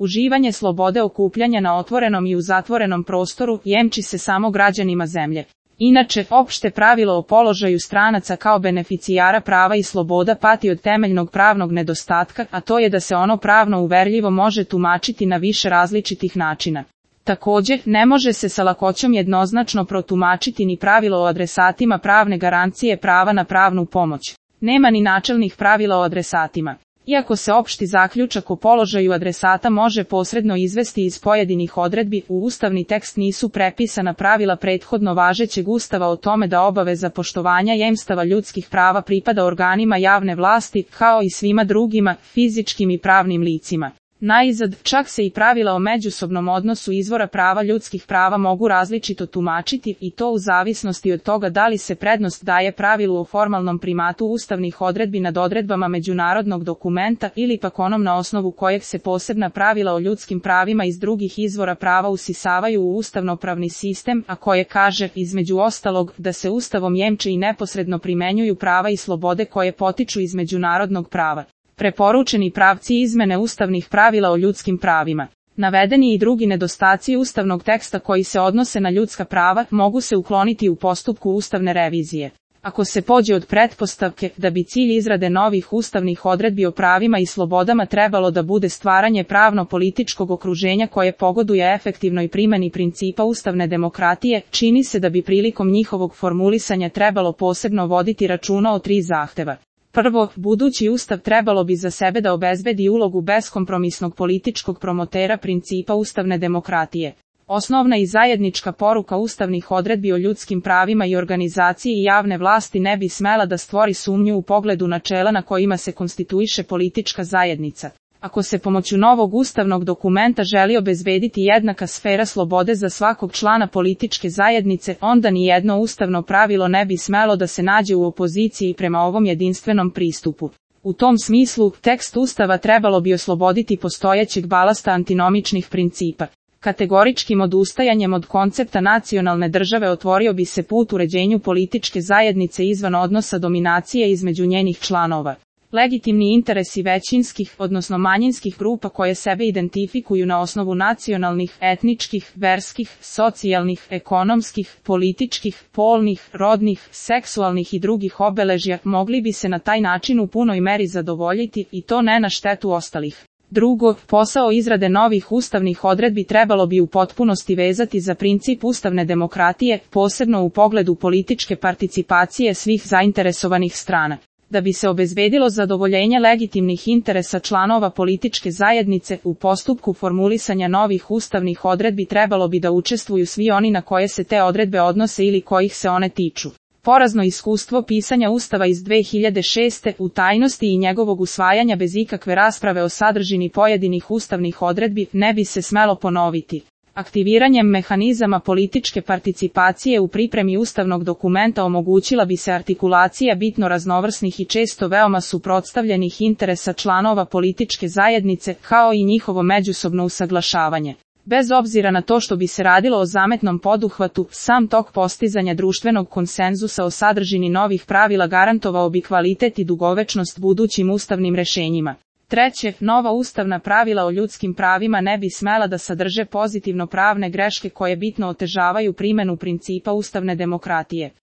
Uživanje slobode okupljanja na otvorenom i u zatvorenom prostoru jemči se samo građanima zemlje. Inače, opšte pravilo o položaju stranaca kao beneficijara prava i sloboda pati od temeljnog pravnog nedostatka, a to je da se ono pravno uverljivo može tumačiti na više različitih načina. Također, ne može se sa lakoćom jednoznačno protumačiti ni pravilo o adresatima pravne garancije prava na pravnu pomoć. Nema ni načelnih pravila o adresatima. Iako se opšti zaključak o položaju adresata može posredno izvesti iz pojedinih odredbi, u ustavni tekst nisu prepisana pravila prethodno važećeg ustava o tome da obaveza poštovanja jemstava ljudskih prava pripada organima javne vlasti, kao i svima drugima, fizičkim i pravnim licima. Najzad, čak se i pravila o međusobnom odnosu izvora prava ljudskih prava mogu različito tumačiti, i to u zavisnosti od toga da li se prednost daje pravilu o formalnom primatu ustavnih odredbi nad odredbama međunarodnog dokumenta ili pak onom na osnovu kojeg se posebna pravila o ljudskim pravima iz drugih izvora prava usisavaju u ustavnopravni sistem, a koje kaže, između ostalog, da se ustavom jemče i neposredno primenjuju prava i slobode koje potiču iz međunarodnog prava. Preporučeni pravci izmene ustavnih pravila o ljudskim pravima. Navedeni i drugi nedostaci ustavnog teksta koji se odnose na ljudska prava mogu se ukloniti u postupku ustavne revizije. Ako se pođe od pretpostavke da bi cilj izrade novih ustavnih odredbi o pravima i slobodama trebalo da bude stvaranje pravno-političkog okruženja koje pogoduje efektivnoj primjeni principa ustavne demokratije, čini se da bi prilikom njihovog formulisanja trebalo posebno voditi računa o 3 zahteva. Prvo, budući ustav trebalo bi za sebe da obezbedi ulogu beskompromisnog političkog promotera principa ustavne demokratije. Osnovna i zajednička poruka ustavnih odredbi o ljudskim pravima i organizaciji javne vlasti ne bi smela da stvori sumnju u pogledu načela na kojima se konstituiše politička zajednica. Ako se pomoću novog ustavnog dokumenta želi obezbediti jednaka sfera slobode za svakog člana političke zajednice, onda ni jedno ustavno pravilo ne bi smelo da se nađe u opoziciji prema ovom jedinstvenom pristupu. U tom smislu, tekst ustava trebalo bi osloboditi postojećeg balasta antinomičnih principa. Kategoričkim odustajanjem od koncepta nacionalne države otvorio bi se put uređenju političke zajednice izvan odnosa dominacije između njenih članova. Legitimni interesi većinskih, odnosno manjinskih grupa koje sebe identifikuju na osnovu nacionalnih, etničkih, verskih, socijalnih, ekonomskih, političkih, polnih, rodnih, seksualnih i drugih obeležja, mogli bi se na taj način u punoj meri zadovoljiti, i to ne na štetu ostalih. Drugo, posao izrade novih ustavnih odredbi trebalo bi u potpunosti vezati za princip ustavne demokratije, posebno u pogledu političke participacije svih zainteresovanih strana. Da bi se obezbedilo zadovoljenje legitimnih interesa članova političke zajednice, u postupku formulisanja novih ustavnih odredbi trebalo bi da učestvuju svi oni na koje se te odredbe odnose ili kojih se one tiču. Porazno iskustvo pisanja Ustava iz 2006. u tajnosti i njegovog usvajanja bez ikakve rasprave o sadržini pojedinih ustavnih odredbi ne bi se smelo ponoviti. Aktiviranjem mehanizama političke participacije u pripremi ustavnog dokumenta omogućila bi se artikulacija bitno raznovrsnih i često veoma suprotstavljenih interesa članova političke zajednice, kao i njihovo međusobno usaglašavanje. Bez obzira na to što bi se radilo o zametnom poduhvatu, sam tok postizanja društvenog konsenzusa o sadržini novih pravila garantovao bi kvalitet i dugovečnost budućim ustavnim rešenjima. Treće, nova ustavna pravila o ljudskim pravima ne bi smela da sadrže pozitivno pravne greške koje bitno otežavaju primjenu principa ustavne demokratije.